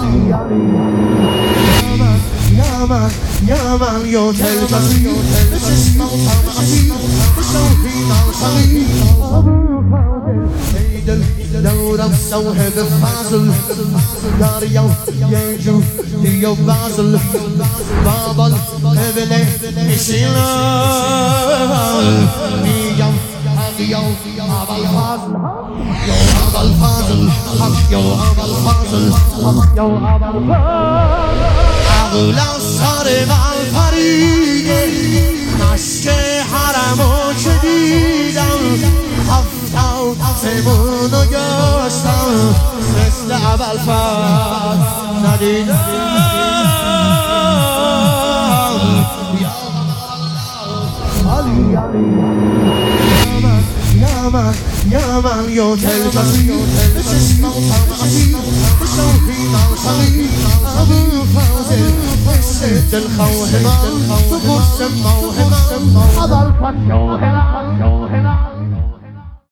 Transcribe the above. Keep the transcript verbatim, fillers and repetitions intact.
يا من يا من يوتل جسيم اسمه طمعتي وشوقي ناصري عيد الدورة مسوهب فاصل داريو ينجو ديو بازل بابل هبلي مشيلا ميام هاقيو أبا الفاصل يو أبا الفاصل حق يو أبا الفاصل حق يو أبا الفاصل أغلى صارم الفريق عشق حرمو شديدم هفتاو سمونو گشتم مثل اول فرد ندیدم يا من يا من يوتل جسيم اسمه طمعتي وشوقي ناصري أبو فاضل وسد الخوهمة وقص الموهمة أضل فتشوهنا